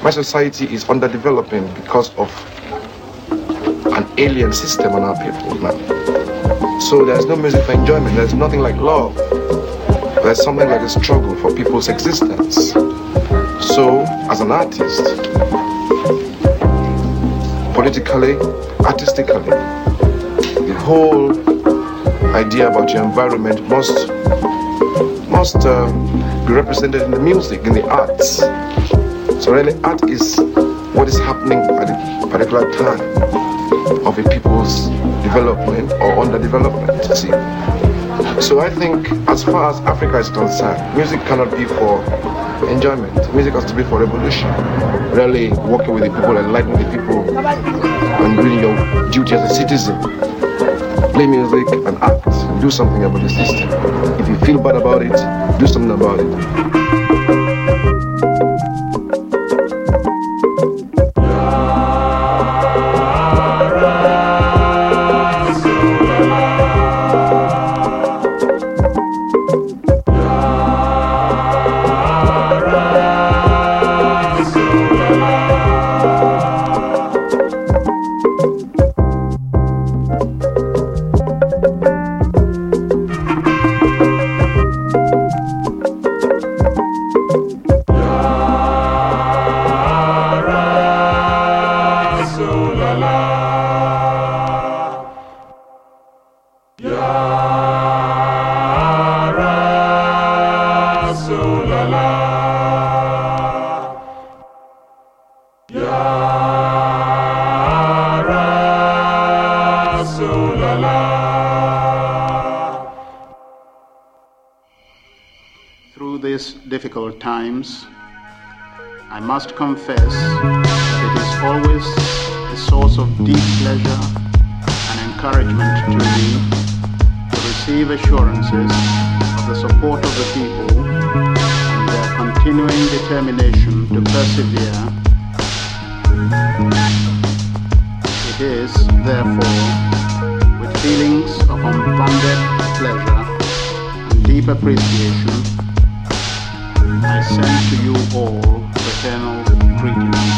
My society is underdeveloping because of an alien system on our people now. So there's no music for enjoyment. There's nothing like love. There's something like a struggle for people's existence. So, as an artist, politically, artistically, the whole idea about your environment must be represented in the music, in the arts. So really, art is what is happening at a particular time of a people's development or underdevelopment, see. So I think as far as Africa is concerned, music cannot be for enjoyment. Music has to be for revolution. Really working with the people, enlightening the people, and doing your duty as a citizen. Play music and act, and do something about the system. If you feel bad about it, do something about it. Through these difficult times, I must confess that it is always a source of deep pleasure and encouragement to me to receive assurances of the support of the people and their continuing determination to persevere. It is, therefore, with feelings of unbounded pleasure and deep appreciation I send to you all fraternal greetings.